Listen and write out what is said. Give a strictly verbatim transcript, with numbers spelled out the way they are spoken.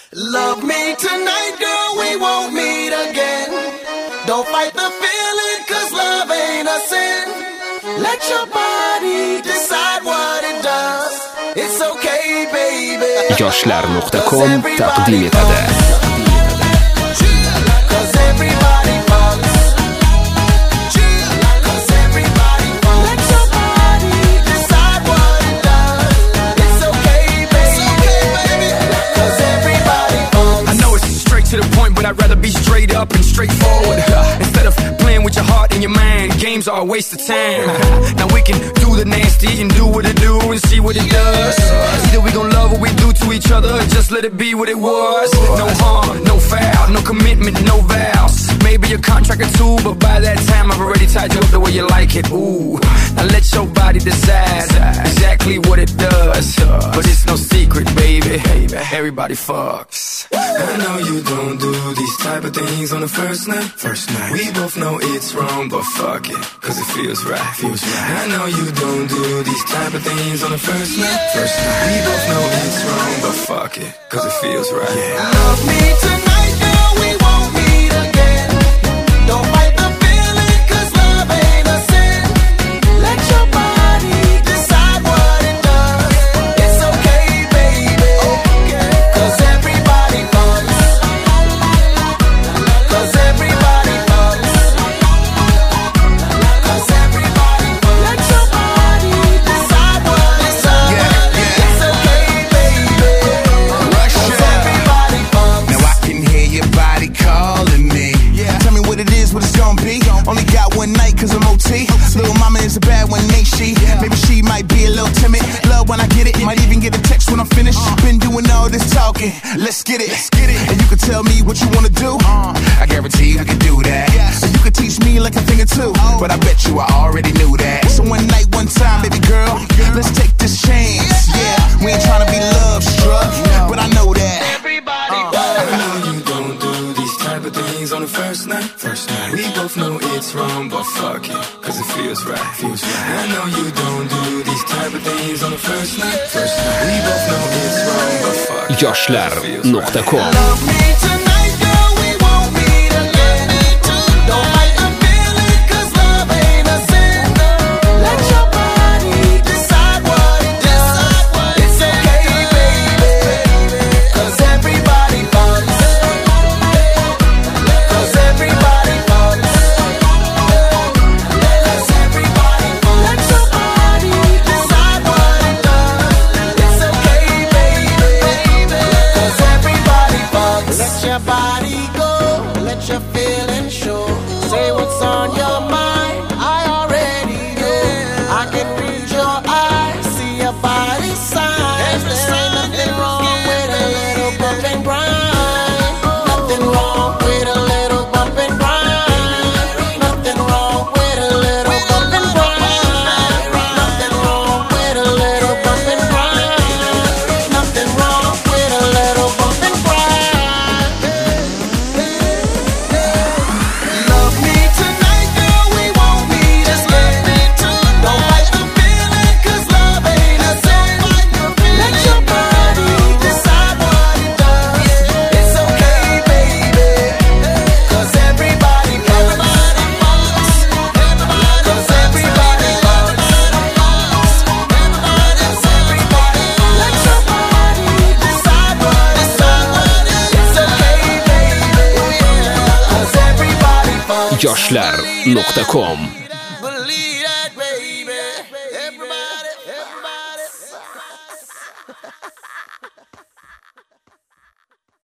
Love me tonight, girl, we won't meet again. Don't fight the feeling, cause love ain't a sin. Let your body decide what it does. It's okay, baby. yoshlar nuqta com taqdim etadi. I'd rather be straight up and straightforward instead of playing with your heart and your mind. Games are a waste of time. Now we can do the nasty and do what it do and see what it does. Either we gon' love what we do to each other, just let it be what it was. No harm, no foul, no commitment, no vows. Maybe a contract or two, but by that time I've already tied you up the way you like it. Ooh, now let your body decide exactly what it does. But it's no secret, baby. Everybody fucks. I know you don't do these type of things on the first night. First night. We both know it's wrong, but fuck it, cause it feels right. Feels right. I know you don't do these type of things on the first night. First night. We both know it's wrong, but fuck it, cause it feels right. Yeah. Love me tonight, girl, we won't meet again. Don't fight the feeling, cause love ain't a sin. Let your body decide what it does. It's okay, baby, okay. Cause everybody fucks. Cause everybody fucks. Cause everybody fucks. Let your body decide what it does. Yeah, yeah. It's okay, baby. Cause everybody fucks. Now I can hear your body calling me. Yeah. Tell me what it is, what it's gonna be. Only got one night cause I'm O T. Little mama is a bad one, ain't she? Maybe she might be a little timid. Love when I get it, might even get a text when I'm finished. Been doing all this talking, let's get it. And you can tell me what you wanna do. I guarantee you we can do that. And you can teach me like a thing or two. But I bet you I already knew that. So one night, one time, baby girl, let's take this chance. Yeah, we ain't tryna be love struck, but I know that Everybody I know you don't do these type of things on the first night. First night. We both know it's wrong, but fuck it, cause it feels right. Feels right. I know you don't do these type of things on the first night. First night. We both know it's wrong, but fuck it. yoshlar nuqta com. Love me tonight, girl, we won't meet again. Don't fight the feeling, cause love ain't a sin. Let your body decide what it does. It's okay, baby, cause everybody fucks. Cause everybody fucks. Cause everybody fucks. Let your body decide what it does. It's okay, baby, cause everybody fucks. Let your body go, let your feelings show. Say what's on your mind, I already know. I can read your eyes, see your body signs. There ain't nothing wrong with a little bump and grind. Nothing wrong with a little bump and grind. Nothing wrong with a little bump and grind. Nothing wrong with a little bump and grind. Nothing wrong with a little bump and grind. Love me tonight, girl, we won't meet again. Don't fight the feeling, cause love ain't a sin. Let your body decide what it does. It's okay, baby, cause everybody fucks. Cause everybody fucks. Cause everybody fucks. Let your body decide what it does. It's okay, baby, cause everybody fucks. yoshlar nuqta com.